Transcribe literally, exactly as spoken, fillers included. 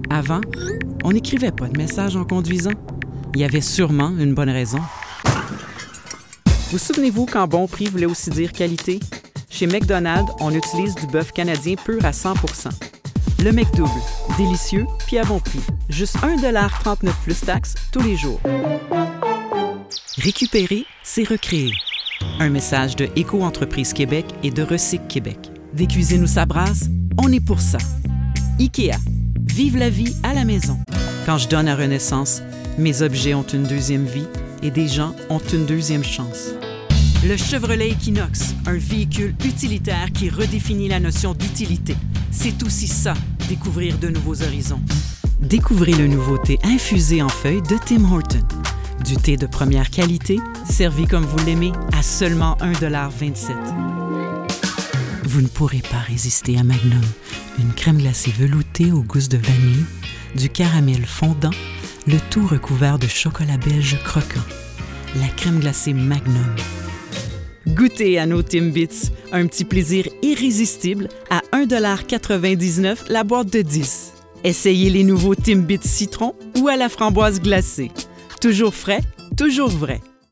Avant, on n'écrivait pas de message en conduisant. Il y avait sûrement une bonne raison. Vous souvenez-vous quand bon prix voulait aussi dire qualité? Chez McDonald's, on utilise du bœuf canadien pur à cent pour cent. Le McDouble, délicieux puis à bon prix. Juste un dollar trente-neuf plus taxes tous les jours. Récupérer, c'est recréer. Un message de Éco-entreprise Québec et de Recyc Québec. Des cuisines où ça brasse, on est pour ça. IKEA. Vive la vie à la maison. Quand je donne à Renaissance, mes objets ont une deuxième vie et des gens ont une deuxième chance. Le Chevrolet Equinox, un véhicule utilitaire qui redéfinit la notion d'utilité. C'est aussi ça, découvrir de nouveaux horizons. Découvrez le nouveau thé infusé en feuilles de Tim Hortons. Du thé de première qualité, servi comme vous l'aimez, à seulement un dollar vingt-sept. Vous ne pourrez pas résister à Magnum, une crème glacée veloutée aux gousses de vanille, du caramel fondant, le tout recouvert de chocolat belge croquant. La crème glacée Magnum. Goûtez à nos Timbits, un petit plaisir irrésistible à un dollar quatre-vingt-dix-neuf la boîte de dix. Essayez les nouveaux Timbits citron ou à la framboise glacée. Toujours frais, toujours vrai.